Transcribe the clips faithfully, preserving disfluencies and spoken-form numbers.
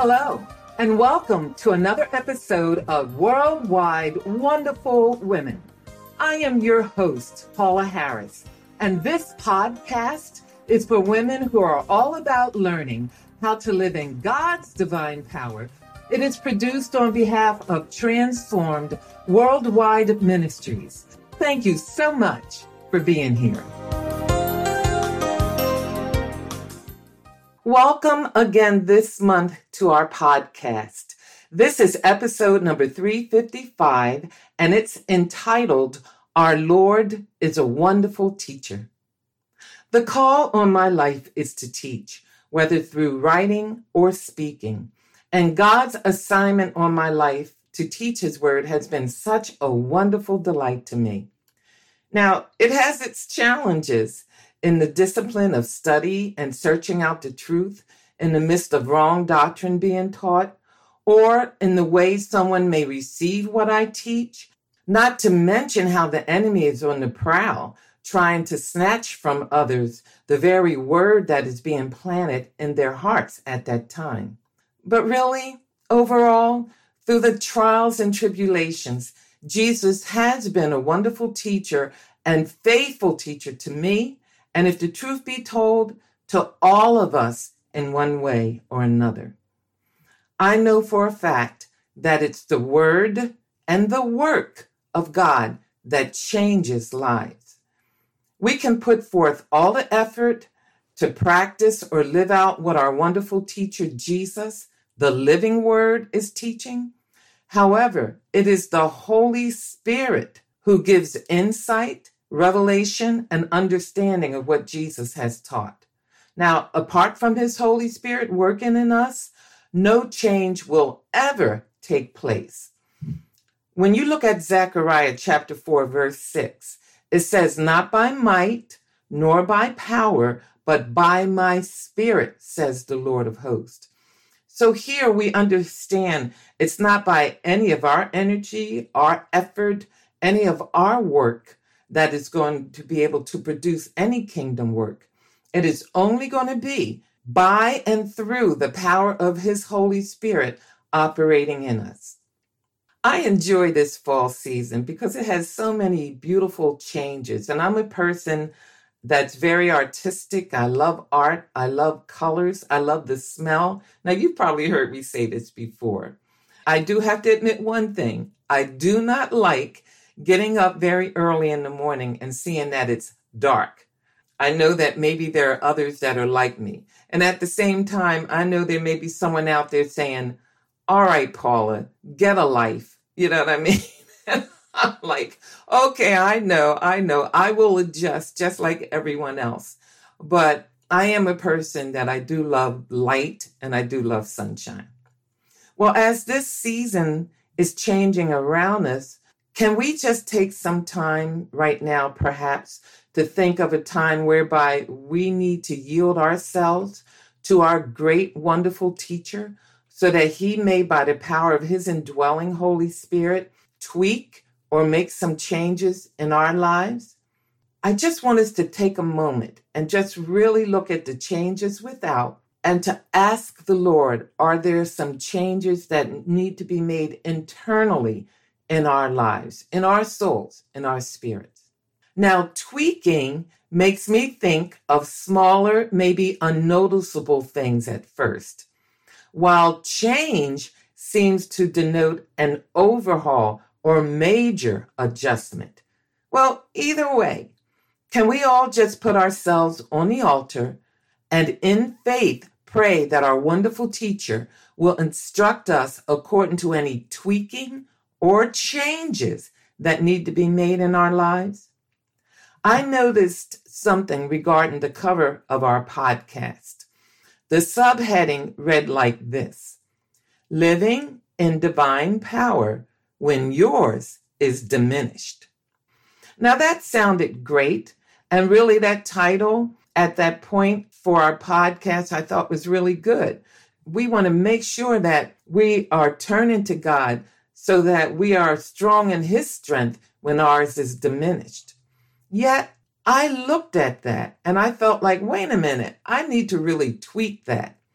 Hello, and welcome to another episode of Worldwide Wonderful Women. I am your host, Paula Harris, and this podcast is for women who are all about learning how to live in God's divine power. It is produced on behalf of Transformed Worldwide Ministries. Thank you so much for being here. Welcome again this month to our podcast. This is episode number three fifty-five, and it's entitled, Our Lord is a Wonderful Teacher. The call on my life is to teach, whether through writing or speaking. And God's assignment on my life to teach His Word has been such a wonderful delight to me. Now, it has its challenges in the discipline of study and searching out the truth in the midst of wrong doctrine being taught, or in the way someone may receive what I teach, not to mention how the enemy is on the prowl, trying to snatch from others the very word that is being planted in their hearts at that time. But really, overall, through the trials and tribulations, Jesus has been a wonderful teacher and faithful teacher to me, and if the truth be told, to all of us in one way or another. I know for a fact that it's the word and the work of God that changes lives. We can put forth all the effort to practice or live out what our wonderful teacher Jesus, the living word, is teaching. However, it is the Holy Spirit who gives insight, revelation, and understanding of what Jesus has taught. Now, apart from His Holy Spirit working in us, no change will ever take place. When you look at Zechariah chapter four, verse six, it says, "Not by might, nor by power, but by my Spirit, says the Lord of hosts." So here we understand it's not by any of our energy, our effort, any of our work that is going to be able to produce any kingdom work. It is only going to be by and through the power of His Holy Spirit operating in us. I enjoy this fall season because it has so many beautiful changes, and I'm a person that's very artistic. I love art. I love colors. I love the smell. Now, you've probably heard me say this before. I do have to admit one thing. I do not like getting up very early in the morning and seeing that it's dark. I know that maybe there are others that are like me. And at the same time, I know there may be someone out there saying, all right, Paula, get a life. You know what I mean? And I'm like, okay, I know, I know. I will adjust just like everyone else. But I am a person that I do love light and I do love sunshine. Well, as this season is changing around us, can we just take some time right now, perhaps, to think of a time whereby we need to yield ourselves to our great, wonderful teacher so that He may, by the power of His indwelling Holy Spirit, tweak or make some changes in our lives? I just want us to take a moment and just really look at the changes without and to ask the Lord, are there some changes that need to be made internally in our lives, in our souls, in our spirits? Now, tweaking makes me think of smaller, maybe unnoticeable things at first, while change seems to denote an overhaul or major adjustment. Well, either way, can we all just put ourselves on the altar and in faith pray that our wonderful teacher will instruct us according to any tweaking or changes that need to be made in our lives? I noticed something regarding the cover of our podcast. The subheading read like this: Living in Divine Power When Yours is Diminished. Now that sounded great, and really that title at that point for our podcast I thought was really good. We want to make sure that we are turning to God so that we are strong in His strength when ours is diminished. Yet, I looked at that and I felt like, wait a minute, I need to really tweak that.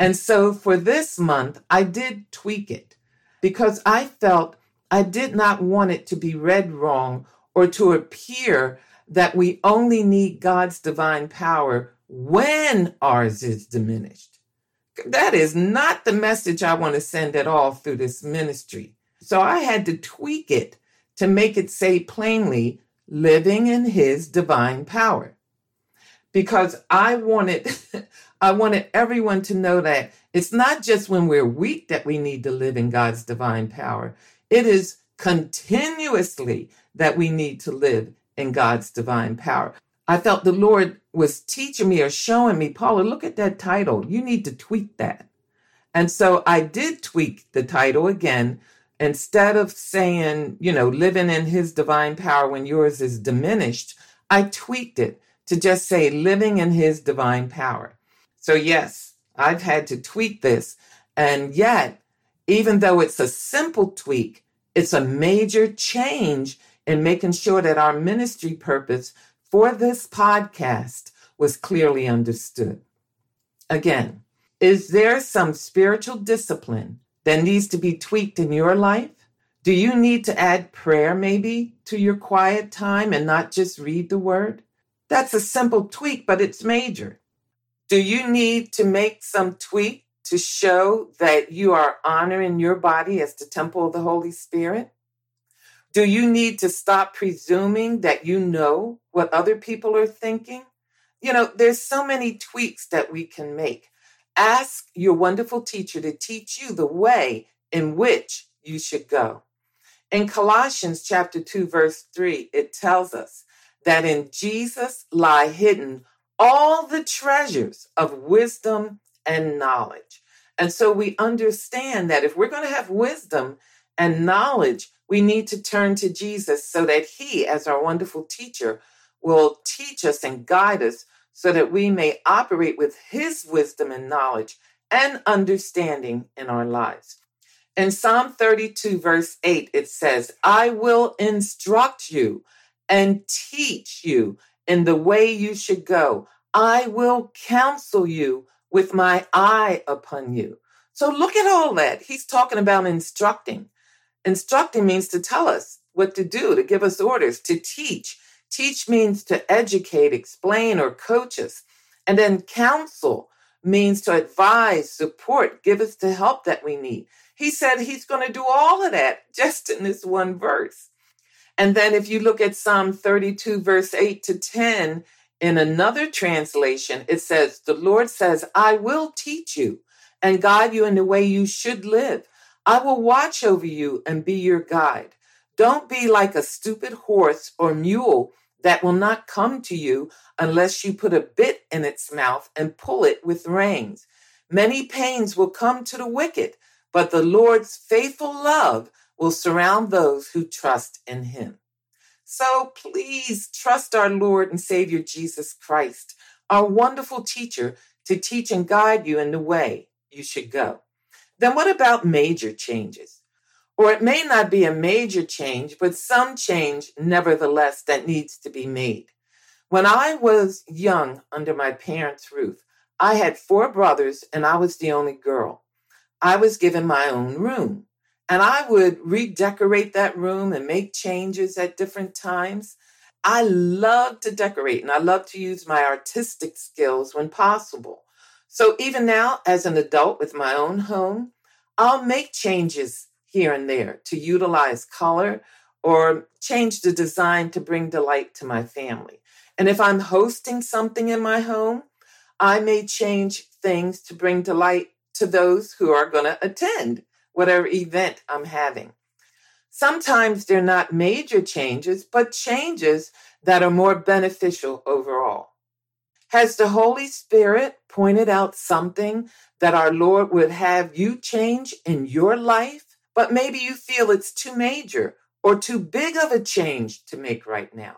And so for this month, I did tweak it because I felt I did not want it to be read wrong or to appear that we only need God's divine power when ours is diminished. That is not the message I want to send at all through this ministry. So I had to tweak it to make it say plainly, living in his divine power. Because I wanted, I wanted everyone to know that it's not just when we're weak that we need to live in God's divine power. It is continuously that we need to live in God's divine power. I felt the Lord was teaching me or showing me, Paula, look at that title. You need to tweak that. And so I did tweak the title again. Instead of saying, you know, living in his divine power when yours is diminished, I tweaked it to just say living in his divine power. So yes, I've had to tweak this. And yet, even though it's a simple tweak, it's a major change in making sure that our ministry purpose for this podcast was clearly understood. Again, is there some spiritual discipline that needs to be tweaked in your life? Do you need to add prayer maybe to your quiet time and not just read the word? That's a simple tweak, but it's major. Do you need to make some tweak to show that you are honoring your body as the temple of the Holy Spirit? Do you need to stop presuming that you know what other people are thinking? You know, there's so many tweaks that we can make. Ask your wonderful teacher to teach you the way in which you should go. In Colossians chapter two, verse three, it tells us that in Jesus lie hidden all the treasures of wisdom and knowledge. And so we understand that if we're going to have wisdom and knowledge, we need to turn to Jesus so that he, as our wonderful teacher, will teach us and guide us so that we may operate with his wisdom and knowledge and understanding in our lives. In Psalm thirty-two, verse eight, it says, I will instruct you and teach you in the way you should go. I will counsel you with my eye upon you. So look at all that. He's talking about instructing. Instructing means to tell us what to do, to give us orders, to teach. Teach means to educate, explain, or coach us. And then counsel means to advise, support, give us the help that we need. He said he's going to do all of that just in this one verse. And then if you look at Psalm thirty-two, verse eight to ten, in another translation, it says, the Lord says, I will teach you and guide you in the way you should live. I will watch over you and be your guide. Don't be like a stupid horse or mule that will not come to you unless you put a bit in its mouth and pull it with reins. Many pains will come to the wicked, but the Lord's faithful love will surround those who trust in him. So please trust our Lord and Savior Jesus Christ, our wonderful teacher, to teach and guide you in the way you should go. Then what about major changes? Or it may not be a major change, but some change nevertheless that needs to be made. When I was young under my parents' roof, I had four brothers and I was the only girl. I was given my own room. And I would redecorate that room and make changes at different times. I love to decorate and I love to use my artistic skills when possible. So even now, as an adult with my own home, I'll make changes here and there to utilize color or change the design to bring delight to my family. And if I'm hosting something in my home, I may change things to bring delight to those who are going to attend whatever event I'm having. Sometimes they're not major changes, but changes that are more beneficial overall. Has the Holy Spirit pointed out something that our Lord would have you change in your life, but maybe you feel it's too major or too big of a change to make right now?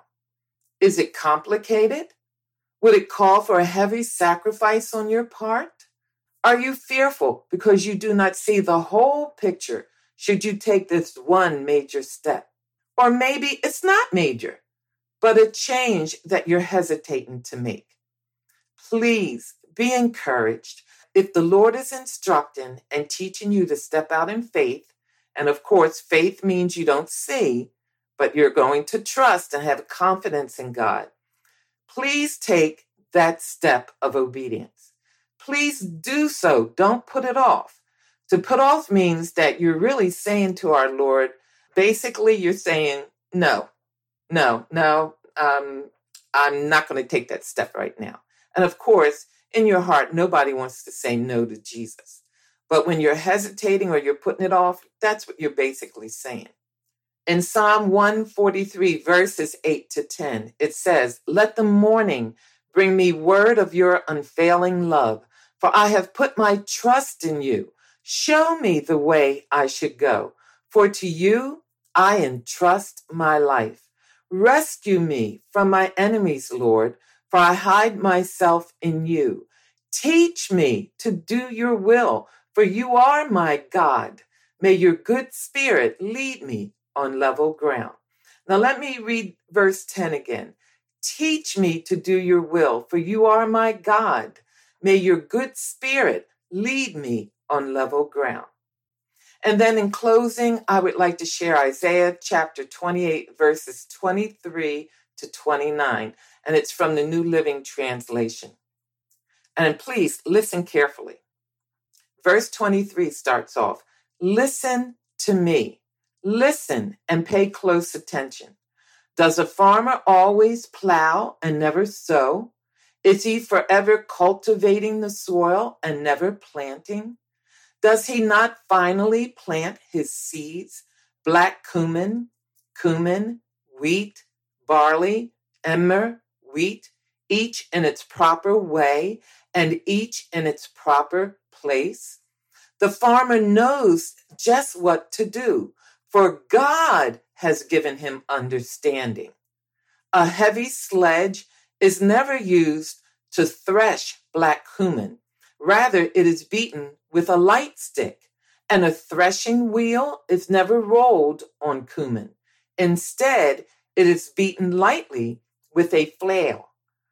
Is it complicated? Would it call for a heavy sacrifice on your part? Are you fearful because you do not see the whole picture should you take this one major step? Or maybe it's not major, but a change that you're hesitating to make. Please be encouraged. if the Lord is instructing and teaching you to step out in faith, and of course, faith means you don't see, but you're going to trust and have confidence in God, please take that step of obedience. Please do so. Don't put it off. To put off means that you're really saying to our Lord, basically you're saying, no, no, no, um, I'm not going to take that step right now. And of course, in your heart, nobody wants to say no to Jesus. But when you're hesitating or you're putting it off, that's what you're basically saying. In Psalm one forty-three, verses eight to ten, it says, "Let the morning bring me word of your unfailing love, for I have put my trust in you. Show me the way I should go, for to you I entrust my life. Rescue me from my enemies, Lord, for I hide myself in you. Teach me to do your will, for you are my God. May your good spirit lead me on level ground." Now let me read verse ten again. "Teach me to do your will, for you are my God. May your good spirit lead me on level ground." And then in closing, I would like to share Isaiah chapter twenty-eight, verses twenty-three to twenty-nine. And it's from the New Living Translation. And please listen carefully. Verse twenty-three starts off, "Listen to me. Listen and pay close attention. Does a farmer always plow and never sow? Is he forever cultivating the soil and never planting? Does he not finally plant his seeds, black cumin, cumin, wheat, barley, emmer, wheat, each in its proper way and each in its proper place? The farmer knows just what to do, for God has given him understanding. A heavy sledge is never used to thresh black cumin. Rather, it is beaten with a light stick, and a threshing wheel is never rolled on cumin. Instead, it is beaten lightly with a flail.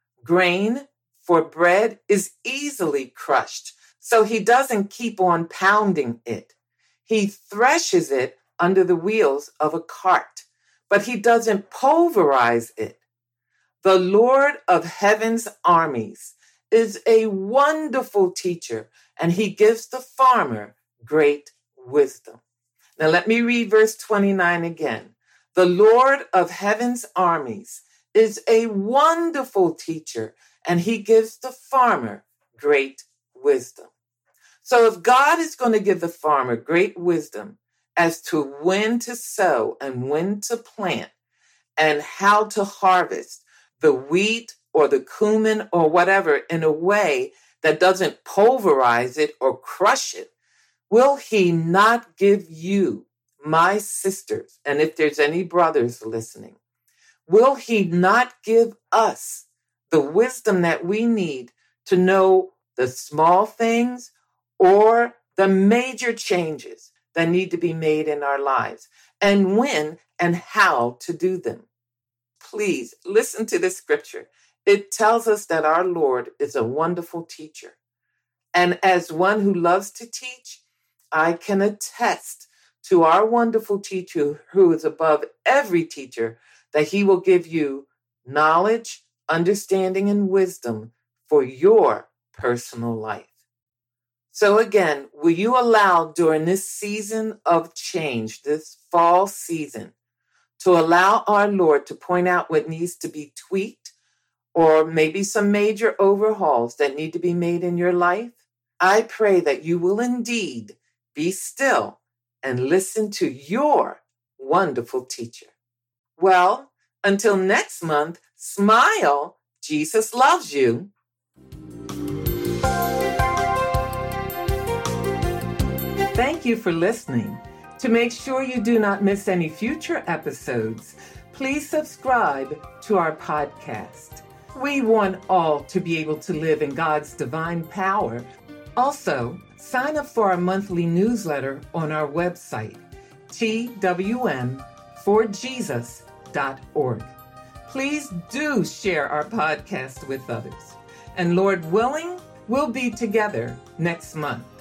Grain for bread is easily crushed, so he doesn't keep on pounding it. He threshes it under the wheels of a cart, but he doesn't pulverize it. The Lord of heaven's armies is a wonderful teacher, and he gives the farmer great wisdom." Now let me read verse twenty-nine again. "The Lord of heaven's armies is a wonderful teacher, and he gives the farmer great wisdom." So if God is going to give the farmer great wisdom as to when to sow and when to plant and how to harvest the wheat or the cumin or whatever in a way that doesn't pulverize it or crush it, will he not give you, my sisters, and if there's any brothers listening, will he not give us the wisdom that we need to know the small things or the major changes that need to be made in our lives, and when and how to do them? Please listen to this scripture. It tells us that our Lord is a wonderful teacher. And as one who loves to teach, I can attest to our wonderful teacher who is above every teacher, that he will give you knowledge, understanding, and wisdom for your personal life. So again, will you allow during this season of change, this fall season, to allow our Lord to point out what needs to be tweaked or maybe some major overhauls that need to be made in your life? I pray that you will indeed be still and listen to your wonderful teacher. Well, until next month, smile. Jesus loves you. Thank you for listening. To make sure you do not miss any future episodes, please subscribe to our podcast. We want all to be able to live in God's divine power. Also, sign up for our monthly newsletter on our website, T W M for Jesus dot org. Please do share our podcast with others. And Lord willing, We'll be together next month.